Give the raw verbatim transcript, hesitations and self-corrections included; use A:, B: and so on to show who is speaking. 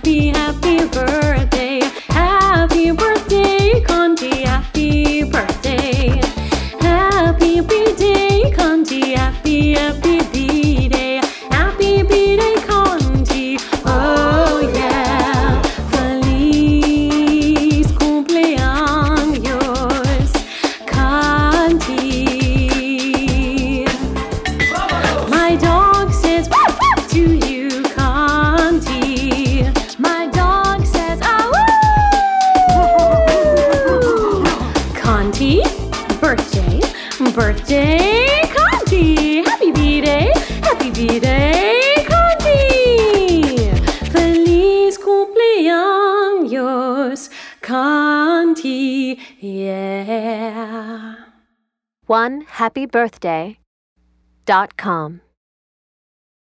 A: happy, happy birthday. Happy birthday, Conti, happy birthday. Happy birthday, Conti, happy, happy birthday. Happy birthday, Conti, oh yeah. Feliz cumpleaños, Conti. My dog says woof woof to you, Conti. My dog says ah woo. Conti, birthday, birthday, Conti. Happy birthday, happy birthday, Conti. Feliz cumpleaños, Conti, yeah.
B: one happy birthday dot com